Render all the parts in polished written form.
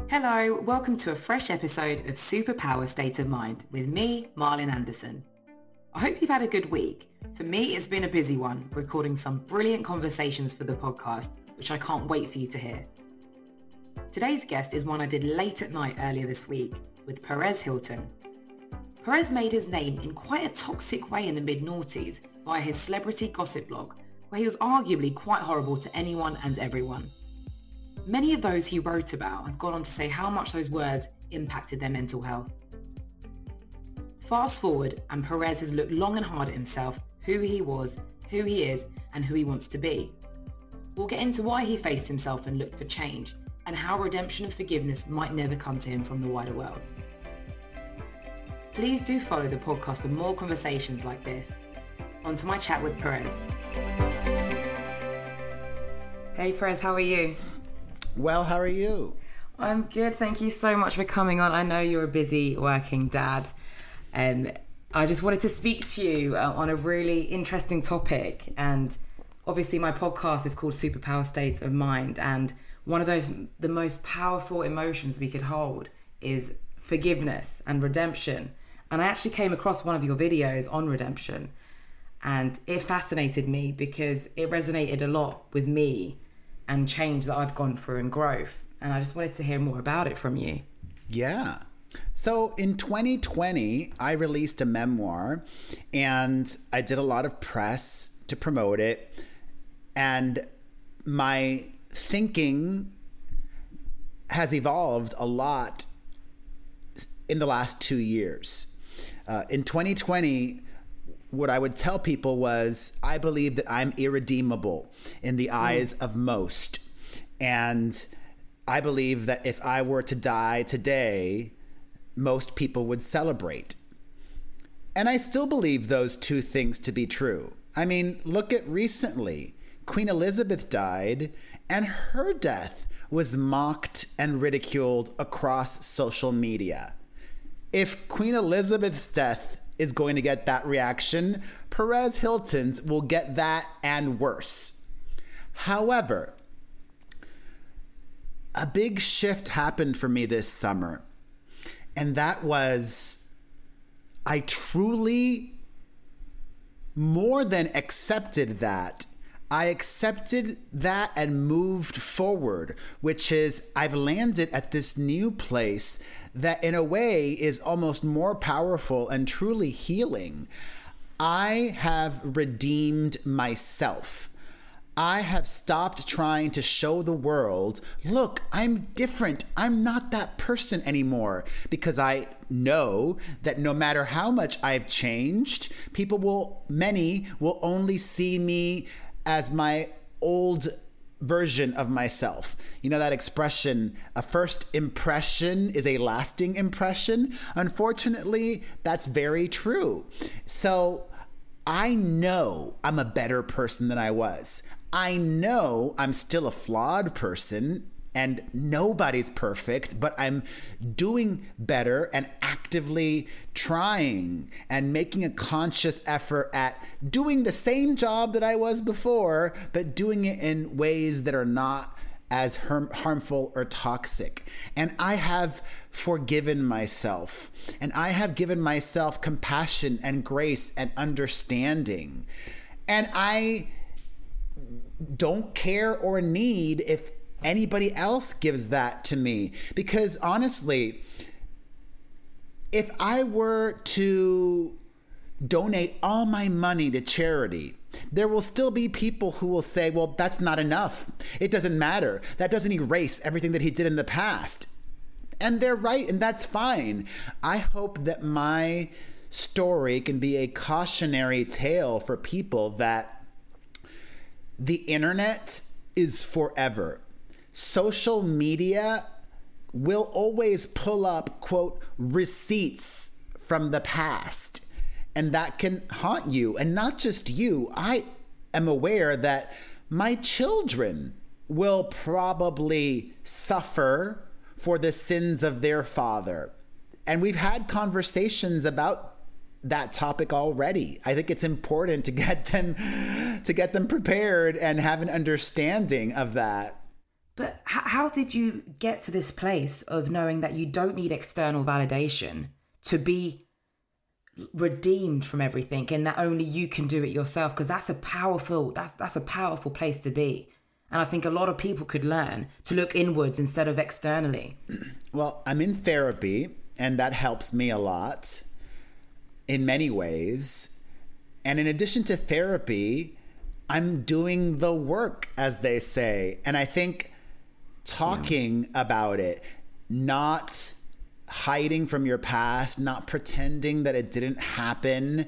Hello, welcome to a fresh episode of Superpower State of Mind with me, Marlin Anderson. I hope you've had a good week. For me, it's been a busy one, recording some brilliant conversations for the podcast, which I can't wait for you to hear. Today's guest is one I did late at night earlier this week with Perez Hilton. Perez made his name in quite a toxic way in the mid-noughties via his celebrity gossip blog, where he was arguably quite horrible to anyone and everyone. Many of those he wrote about have gone on to say how much those words impacted their mental health. Fast forward, and Perez has looked long and hard at himself, who he was, who he is, and who he wants to be. We'll get into why he faced himself and looked for change, and how redemption and forgiveness might never come to him from the wider world. Please do follow the podcast for more conversations like this. On to my chat with Perez. Hey Perez, how are you? Well, how are you? I'm good. Thank you so much for coming on. I know you're a busy working dad. I just wanted to speak to you on a really interesting topic. And obviously my podcast is called Superpower State of Mind. And one of the most powerful emotions we could hold is forgiveness and redemption. And I actually came across one of your videos on redemption. And it fascinated me because it resonated a lot with me and change that I've gone through and growth. And I just wanted to hear more about it from you. Yeah. So in 2020, I released a memoir and I did a lot of press to promote it. And my thinking has evolved a lot in the last 2 years. In 2020, what I would tell people was, I believe that I'm irredeemable in the eyes of most. And I believe that if I were to die today, most people would celebrate. And I still believe those two things to be true. I mean, look at recently. Queen Elizabeth died, and her death was mocked and ridiculed across social media. If Queen Elizabeth's death is going to get that reaction, Perez Hilton's will get that and worse. However, a big shift happened for me this summer, and that was I truly more than accepted that. I accepted that and moved forward, which is I've landed at this new place that in a way is almost more powerful and truly healing. I have redeemed myself. I have stopped trying to show the world, look, I'm different. I'm not that person anymore, because I know that no matter how much I've changed, many will only see me as my old version of myself. You know that expression, a first impression is a lasting impression? Unfortunately, that's very true. So I know I'm a better person than I was. I know I'm still a flawed person, and nobody's perfect, but I'm doing better and actively trying and making a conscious effort at doing the same job that I was before, but doing it in ways that are not as harmful or toxic. And I have forgiven myself, and I have given myself compassion and grace and understanding. And I don't care or need if anybody else gives that to me, because honestly, if I were to donate all my money to charity, there will still be people who will say, well, that's not enough. It doesn't matter. That doesn't erase everything that he did in the past. And they're right, and that's fine. I hope that my story can be a cautionary tale for people that the internet is forever. Social media will always pull up, quote, receipts from the past. And that can haunt you. And not just you. I am aware that my children will probably suffer for the sins of their father. And we've had conversations about that topic already. I think it's important to get them prepared and have an understanding of that. But how did you get to this place of knowing that you don't need external validation to be redeemed from everything, and that only you can do it yourself? Because that's a powerful place to be. And I think a lot of people could learn to look inwards instead of externally. Well, I'm in therapy, and that helps me a lot in many ways. And in addition to therapy, I'm doing the work, as they say. And I think talking about it, not hiding from your past, not pretending that it didn't happen,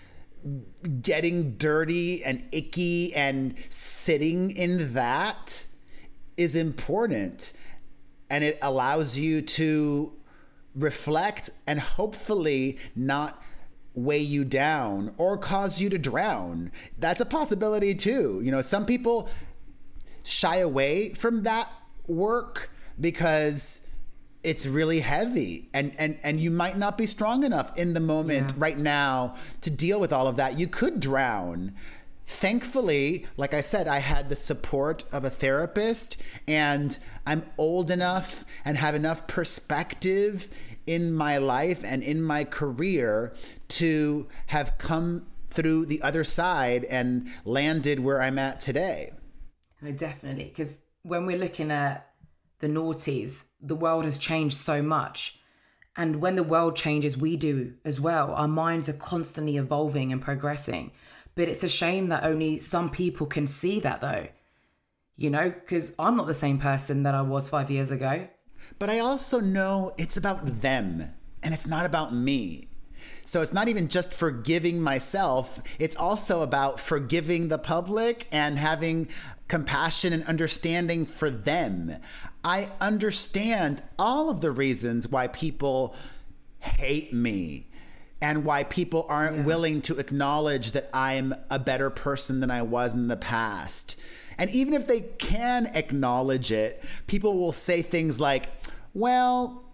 getting dirty and icky and sitting in that is important. And it allows you to reflect and hopefully not weigh you down or cause you to drown. That's a possibility too. You know, some people shy away from that work because it's really heavy and you might not be strong enough in the moment right now to deal with all of that. You could drown. Thankfully, like I said, I had the support of a therapist, and I'm old enough and have enough perspective in my life and in my career to have come through the other side and landed where I'm at today. Oh, definitely. Because when we're looking at the noughties, the world has changed so much. And when the world changes, we do as well. Our minds are constantly evolving and progressing. But it's a shame that only some people can see that, though. You know, because I'm not the same person that I was 5 years ago. But I also know it's about them and it's not about me. So it's not even just forgiving myself. It's also about forgiving the public and having compassion and understanding for them. I understand all of the reasons why people hate me and why people aren't willing to acknowledge that I'm a better person than I was in the past. And even if they can acknowledge it, people will say things like, well,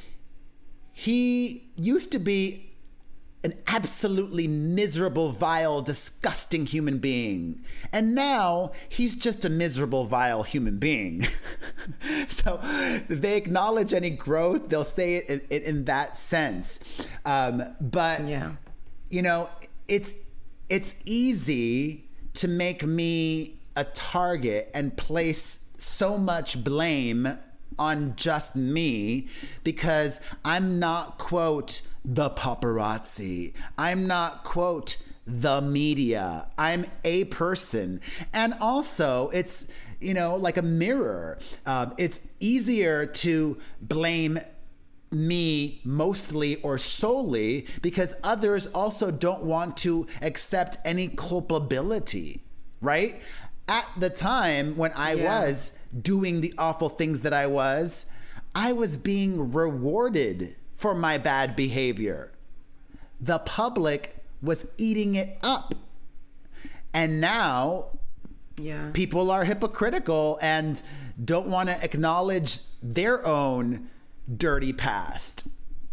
he used to be an absolutely miserable, vile, disgusting human being. And now he's just a miserable, vile human being. So they acknowledge any growth, they'll say it in that sense. But, you know, it's easy to make me a target and place so much blame on just me because I'm not, quote, the paparazzi. I'm not, quote, the media. I'm a person. And also it's, you know, like a mirror. It's easier to blame me mostly or solely because others also don't want to accept any culpability, right? At the time when I was doing the awful things that I was being rewarded for my bad behavior. The public was eating it up. And now people are hypocritical and don't want to acknowledge their own dirty past.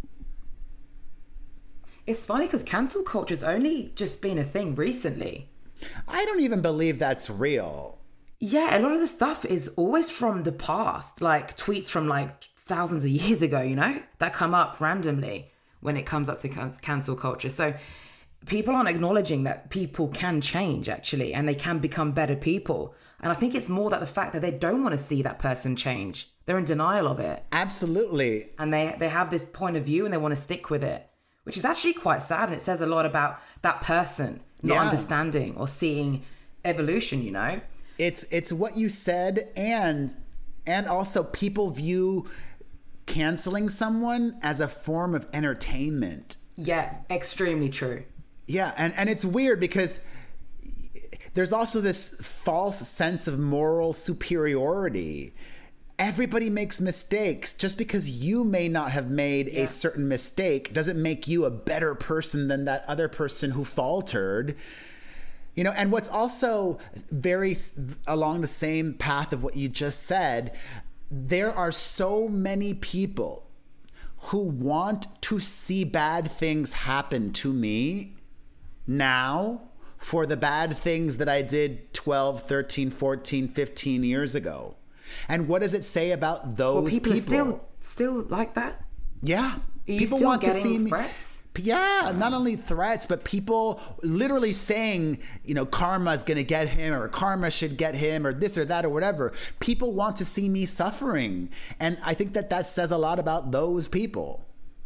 It's funny because cancel culture's only just been a thing recently. I don't even believe that's real. Yeah, a lot of the stuff is always from the past, like tweets from like thousands of years ago, you know, that come up randomly when it comes up to cancel culture. So people aren't acknowledging that people can change actually, and they can become better people. And I think it's more that the fact that they don't want to see that person change. They're in denial of it. Absolutely. And they have this point of view and they want to stick with it, which is actually quite sad. And it says a lot about that person not understanding or seeing evolution, you know? It's what you said, and also people view canceling someone as a form of entertainment. Yeah, extremely true. Yeah, and it's weird because there's also this false sense of moral superiority. Everybody makes mistakes. Just because you may not have made a certain mistake doesn't make you a better person than that other person who faltered. You know, and what's also very along the same path of what you just said, there are so many people who want to see bad things happen to me now for the bad things that I did 12, 13, 14, 15 years ago. And what does it say about those people? people? Are still like that? Yeah. Are you people still want to getting see me. threats? Yeah, not only threats, but people literally saying, karma's going to get him, or karma should get him, or this or that or whatever. People want to see me suffering. And I think that says a lot about those people.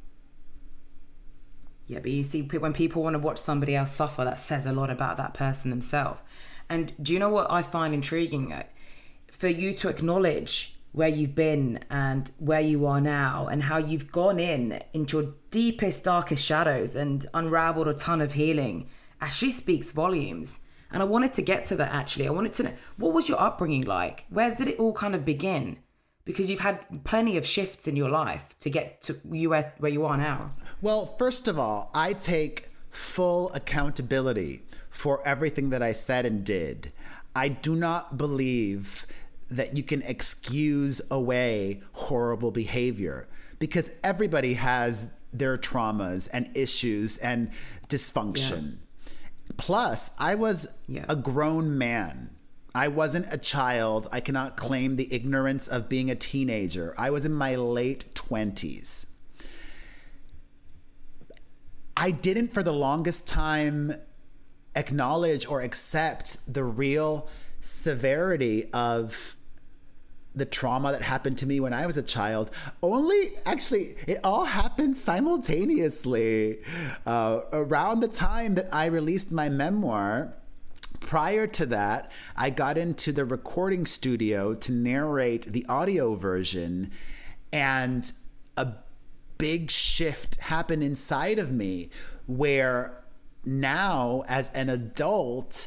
Yeah, but you see, when people want to watch somebody else suffer, that says a lot about that person themselves. And do you know what I find intriguing? For you to acknowledge where you've been and where you are now, and how you've gone into your deepest, darkest shadows and unraveled a ton of healing, actually speaks volumes. And I wanted to get to that, actually. I wanted to know, what was your upbringing like? Where did it all kind of begin? Because you've had plenty of shifts in your life to get to where you are now. Well, first of all, I take full accountability for everything that I said and did. I do not believe that you can excuse away horrible behavior, because everybody has their traumas and issues and dysfunction. Yeah. Plus, I was a grown man. I wasn't a child. I cannot claim the ignorance of being a teenager. I was in my late 20s. I didn't, for the longest time, acknowledge or accept the real severity of the trauma that happened to me when I was a child. Actually, it all happened simultaneously. Around the time that I released my memoir, prior to that, I got into the recording studio to narrate the audio version, and a big shift happened inside of me, where now, as an adult,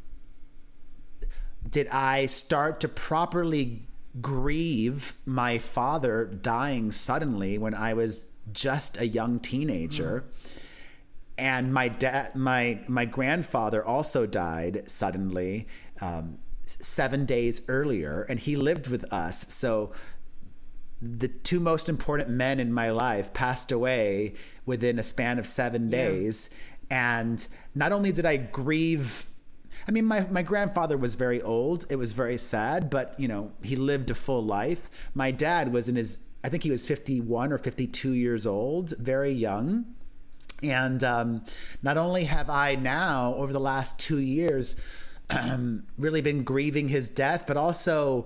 did I start to properly grieve my father dying suddenly when I was just a young teenager. And my dad, my grandfather also died suddenly 7 days earlier, and he lived with us. So the two most important men in my life passed away within a span of 7 days. And not only did I grieve, I mean, my grandfather was very old. It was very sad, but, he lived a full life. My dad was I think he was 51 or 52 years old, very young. And not only have I now, over the last 2 years, really been grieving his death, but also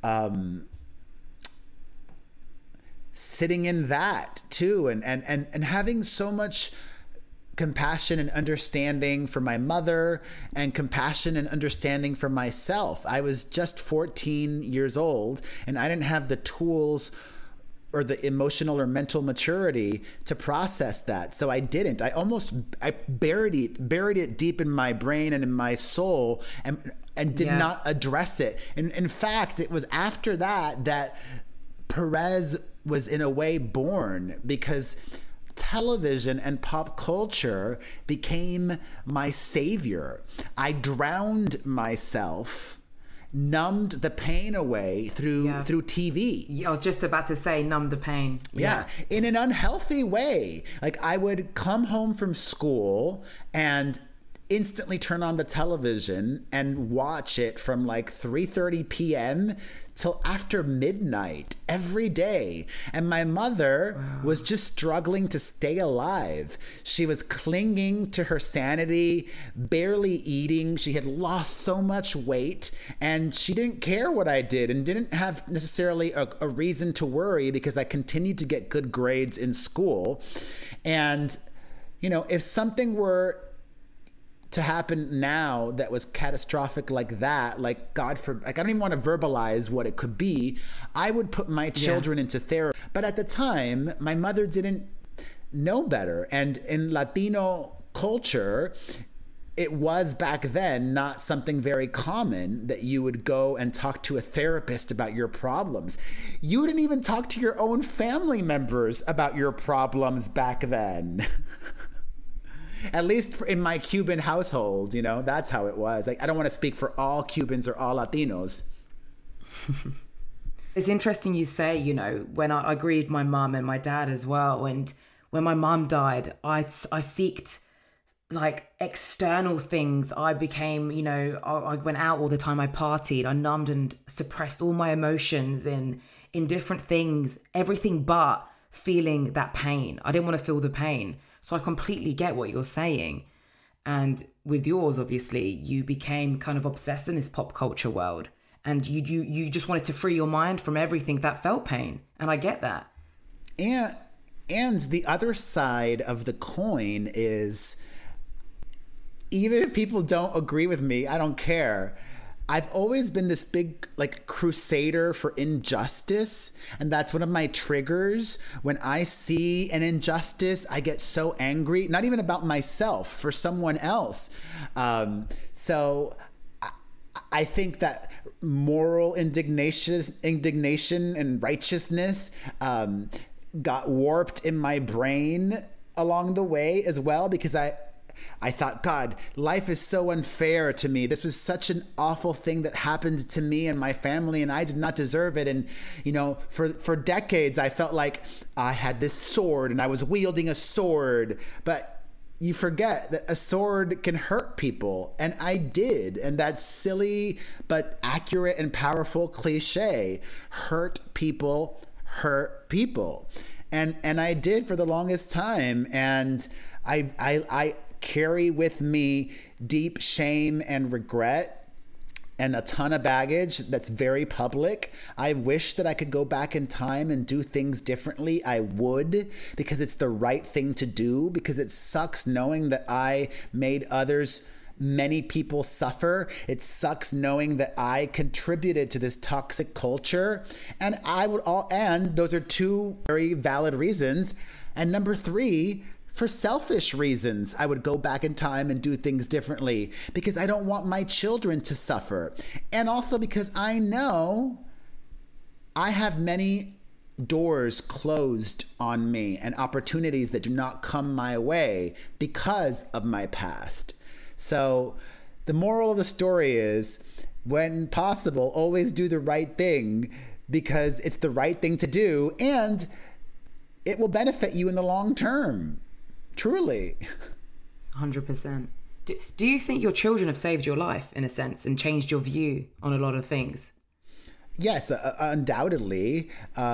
sitting in that too, and having so much compassion and understanding for my mother, and compassion and understanding for myself. I was just 14 years old, and I didn't have the tools or the emotional or mental maturity to process that. So I didn't. I buried it deep in my brain and in my soul, and did not address it. And in fact, it was after that Perez was in a way born, because television and pop culture became my savior. I drowned myself, numbed the pain away through TV. I was just about to say, numb the pain. Yeah, in an unhealthy way. Like, I would come home from school and instantly turn on the television and watch it from like 3:30 p.m. till after midnight every day. And my mother was just struggling to stay alive. She was clinging to her sanity, barely eating. She had lost so much weight, and she didn't care what I did, and didn't have necessarily a reason to worry, because I continued to get good grades in school. And, if something were to happen now that was catastrophic like that, like God forbid, like I don't even want to verbalize what it could be, I would put my children into therapy. But at the time, my mother didn't know better. And in Latino culture, it was back then not something very common that you would go and talk to a therapist about your problems. You didn't even talk to your own family members about your problems back then. At least in my Cuban household, that's how it was. Like, I don't want to speak for all Cubans or all Latinos. It's interesting you say, when I grieved my mum and my dad as well. And when my mum died, I seeked like external things. I became, I went out all the time. I partied. I numbed and suppressed all my emotions in different things, everything but feeling that pain. I didn't want to feel the pain. So I completely get what you're saying. And with yours, obviously, you became kind of obsessed in this pop culture world. And you just wanted to free your mind from everything that felt pain. And I get that. And the other side of the coin is, even if people don't agree with me, I don't care. I've always been this big crusader for injustice, and that's one of my triggers. When I see an injustice, I get so angry, not even about myself, for someone else. So I think that moral indignation and righteousness got warped in my brain along the way as well, because I thought, God, life is so unfair to me. This was such an awful thing that happened to me and my family, and I did not deserve it. And, for decades, I felt like I had this sword and I was wielding a sword. But you forget that a sword can hurt people. And I did. And that silly but accurate and powerful cliche, hurt people. And I did for the longest time. And I carry with me deep shame and regret and a ton of baggage that's very public. I wish that I could go back in time and do things differently. I would, because it's the right thing to do, because it sucks knowing that I made many people suffer. It sucks knowing that I contributed to this toxic culture. And those are two very valid reasons. And number three, for selfish reasons, I would go back in time and do things differently, because I don't want my children to suffer. And also because I know I have many doors closed on me and opportunities that do not come my way because of my past. So the moral of the story is, when possible, always do the right thing, because it's the right thing to do and it will benefit you in the long term. Truly. 100%. Do you think your children have saved your life, in a sense, and changed your view on a lot of things? Yes, undoubtedly.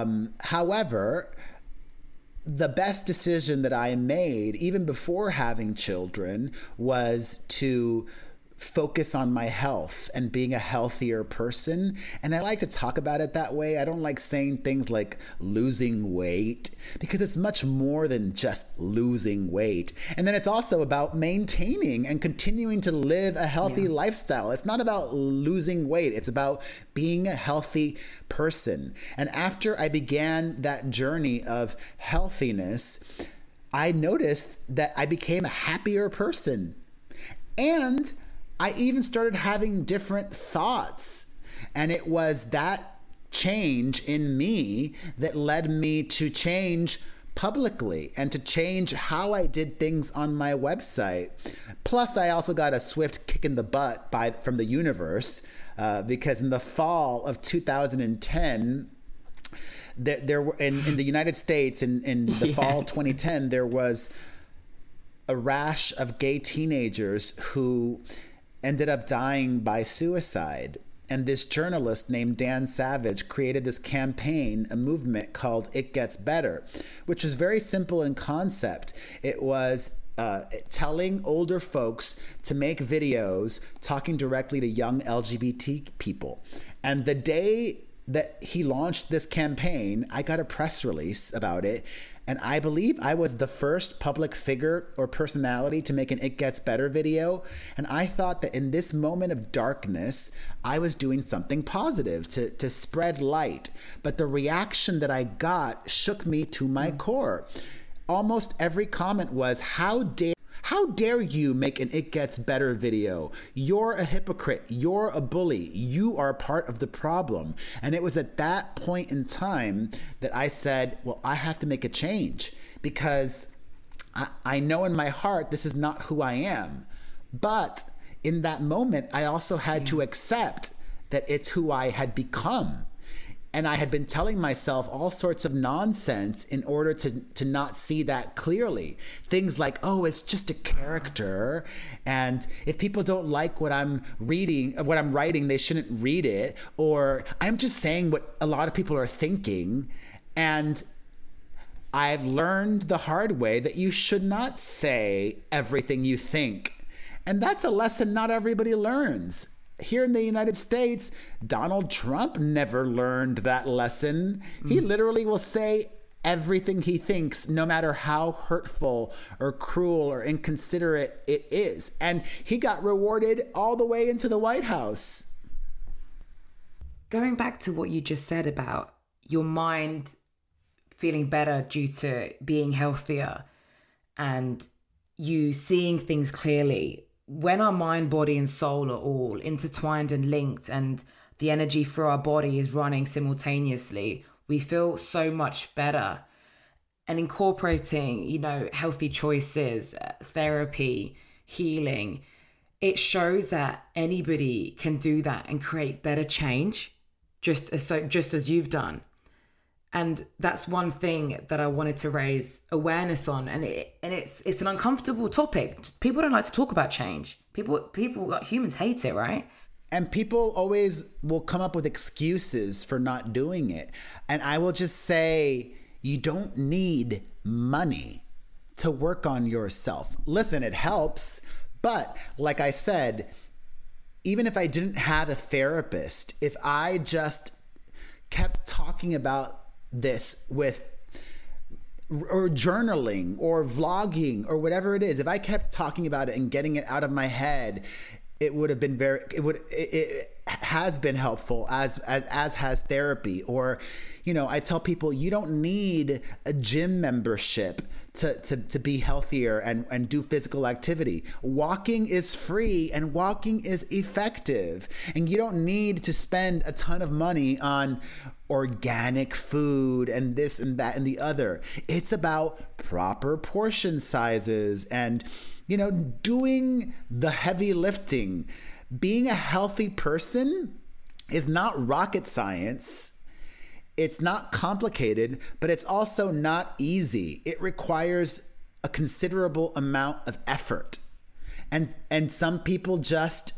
However, the best decision that I made, even before having children, was to focus on my health and being a healthier person. And I like to talk about it that way. I don't like saying things like losing weight, because it's much more than just losing weight. And then it's also about maintaining and continuing to live a healthy lifestyle. It's not about losing weight. It's about being a healthy person. And after I began that journey of healthiness, I noticed that I became a happier person. And I even started having different thoughts. And it was that change in me that led me to change publicly and to change how I did things on my website. Plus, I also got a swift kick in the butt from the universe, because in the fall of 2010, there were in the United States in the fall 2010, there was a rash of gay teenagers who ended up dying by suicide. And this journalist named Dan Savage created this campaign, a movement called It Gets Better, which was very simple in concept. It was telling older folks to make videos talking directly to young LGBT people. And the day that he launched this campaign, I got a press release about it. And I believe I was the first public figure or personality to make an It Gets Better video. And I thought that in this moment of darkness, I was doing something positive to spread light. But the reaction that I got shook me to my core. Almost every comment was, how dare you make an It Gets Better video? You're a hypocrite. You're a bully. You are part of the problem. And it was at that point in time that I said, well, I have to make a change, because I know in my heart this is not who I am. But in that moment, I also had to accept that it's who I had become. And I had been telling myself all sorts of nonsense in order to not see that clearly. Things like, oh, it's just a character. And if people don't like what I'm writing, they shouldn't read it. Or I'm just saying what a lot of people are thinking. And I've learned the hard way that you should not say everything you think. And that's a lesson not everybody learns. Here in the United States, Donald Trump never learned that lesson. He literally will say everything he thinks, no matter how hurtful or cruel or inconsiderate it is. And he got rewarded all the way into the White House. Going back to what you just said about your mind feeling better due to being healthier and you seeing things clearly, when our mind, body and soul are all intertwined and linked and the energy through our body is running simultaneously, we feel so much better. And incorporating, healthy choices, therapy, healing, it shows that anybody can do that and create better change, just as you've done. And that's one thing that I wanted to raise awareness on. And it's an uncomfortable topic. People don't like to talk about change. Humans hate it, right? And people always will come up with excuses for not doing it. And I will just say, you don't need money to work on yourself. Listen, it helps. But like I said, even if I didn't have a therapist, if I just kept talking about this or journaling or vlogging or whatever it is, if I kept talking about it and getting it out of my head, it would have been it has been helpful, as has therapy. Or, I tell people, you don't need a gym membership to be healthier and do physical activity. Walking is free and walking is effective. And you don't need to spend a ton of money on organic food and this and that and the other. It's about proper portion sizes and, doing the heavy lifting. Being a healthy person is not rocket science. It's not complicated, but it's also not easy. It requires a considerable amount of effort. And some people just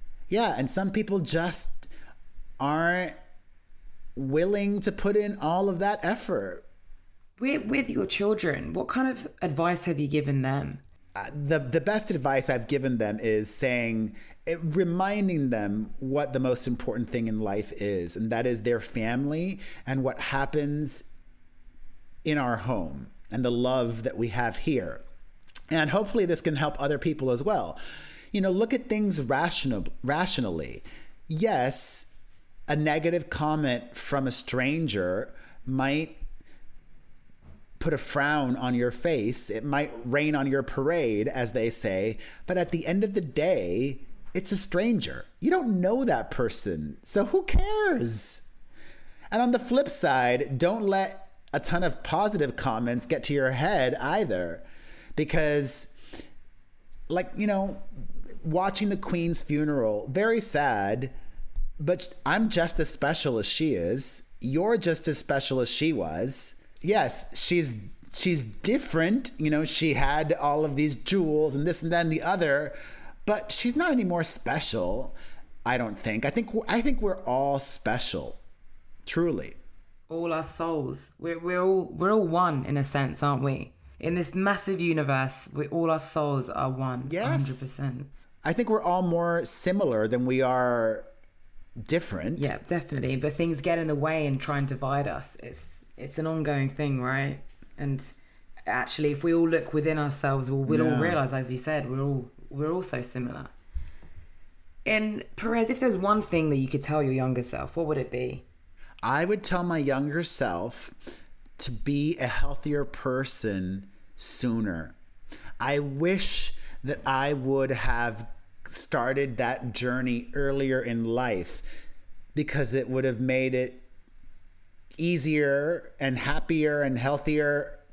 aren't willing to put in all of that effort. With your children, what kind of advice have you given them? The best advice I've given them is reminding them what the most important thing in life is, and that is their family and what happens in our home and the love that we have here. And hopefully this can help other people as well. Look at things rationally. Yes, a negative comment from a stranger might put a frown on your face. It might rain on your parade, as they say. But at the end of the day, it's a stranger. You don't know that person. So who cares? And on the flip side, don't let a ton of positive comments get to your head either. Because, watching the Queen's funeral, very sad, but I'm just as special as she is. You're just as special as she was. Yes, she's different. She had all of these jewels and this and that and the other, but she's not any more special, I don't think. I think we're all special, truly. All our souls. We're all one in a sense, aren't we? In this massive universe, all our souls are one. Yes. 100%. I think we're all more similar than we are different. Yeah, definitely. But things get in the way and try and divide us. It's an ongoing thing, right? And actually, if we all look within ourselves, we'll all realize, as you said, we're all so similar. And Perez, if there's one thing that you could tell your younger self, what would it be? I would tell my younger self to be a healthier person sooner. I wish that I would have started that journey earlier in life, because it would have made it easier and happier and healthier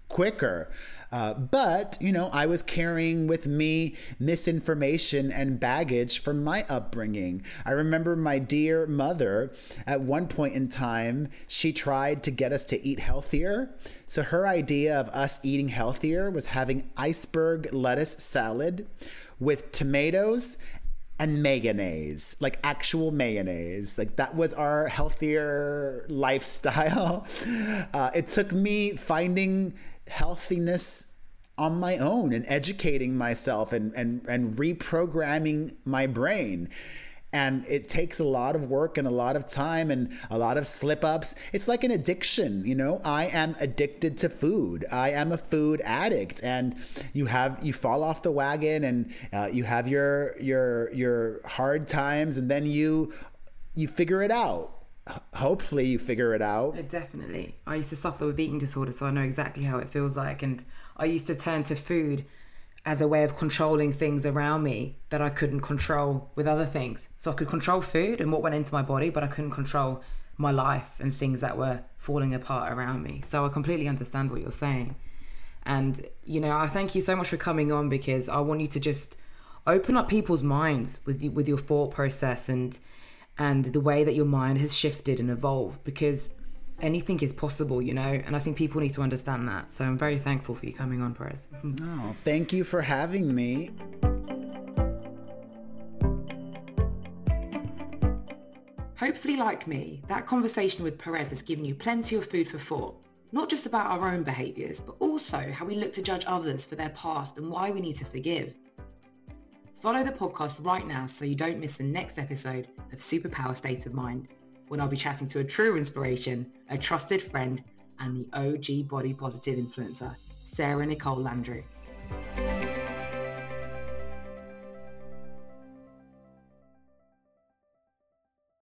quicker. But, I was carrying with me misinformation and baggage from my upbringing. I remember my dear mother, at one point in time, she tried to get us to eat healthier. So her idea of us eating healthier was having iceberg lettuce salad with tomatoes and mayonnaise, like actual mayonnaise. Like that was our healthier lifestyle. It took me finding healthiness on my own and educating myself and reprogramming my brain. And it takes a lot of work and a lot of time and a lot of slip-ups. It's like an addiction, I am addicted to food. I am a food addict, and you fall off the wagon, and you have your hard times, and then you figure it out. Hopefully you figure it out. Definitely. I used to suffer with eating disorder, so I know exactly how it feels like. And I used to turn to food as a way of controlling things around me that I couldn't control with other things. So I could control food and what went into my body, but I couldn't control my life and things that were falling apart around me. So I completely understand what you're saying. And, I thank you so much for coming on, because I want you to just open up people's minds with your thought process and the way that your mind has shifted and evolved, because anything is possible, and I think people need to understand that. So I'm very thankful for you coming on, Perez. Oh, thank you for having me. Hopefully, like me, that conversation with Perez has given you plenty of food for thought, not just about our own behaviours, but also how we look to judge others for their past and why we need to forgive. Follow the podcast right now so you don't miss the next episode of Superpower State of Mind, when I'll be chatting to a true inspiration, a trusted friend, and the OG body positive influencer, Sarah Nicole Landry.